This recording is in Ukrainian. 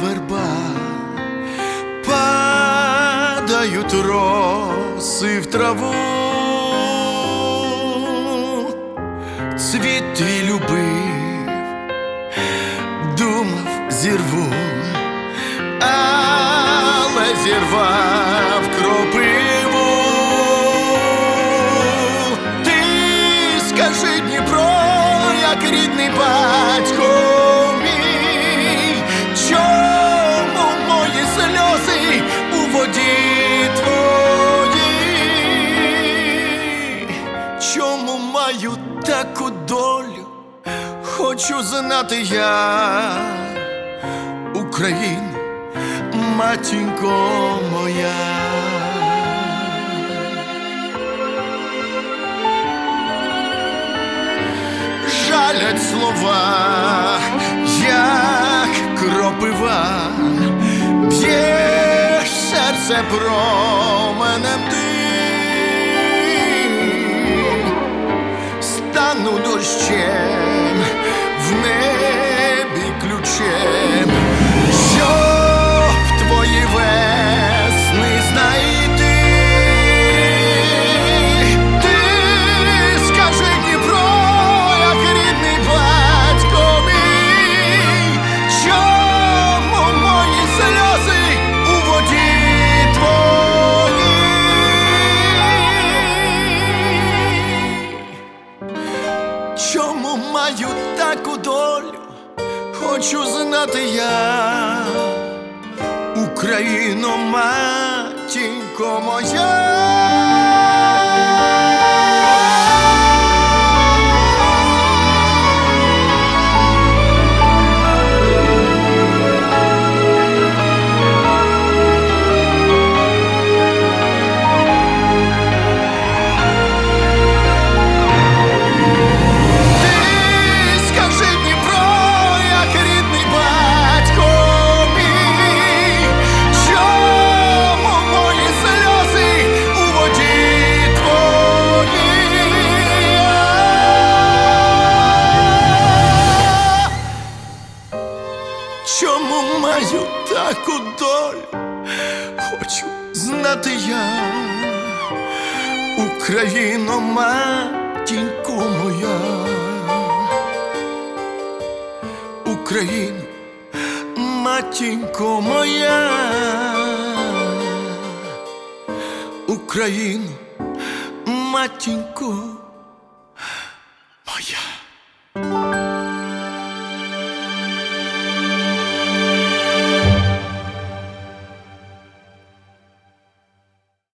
верба, падають роси в траву, цвіт твій любив, думав зірву, але зірвав кропиву. Ти скажи, Дніпро, як рідний батько мій, чому мої сльози у воді твоїй? Чому маю таку долю, хочу знати я, Україно, матінко моя. Жалять слова, як кропива, б'єш серце променем ти, стану дощем, в небі ключем, щоб твої весни знайти. Ти скажи, Дніпро, як рідний батько мій, чому мої сльози у воді твоїй? Чому маю таку долю, хочу знати я, Україно, матінко моя. Чому маю таку долю, хочу знати я, Україно, матінко моя. Україно, матінко моя. Україно, матінко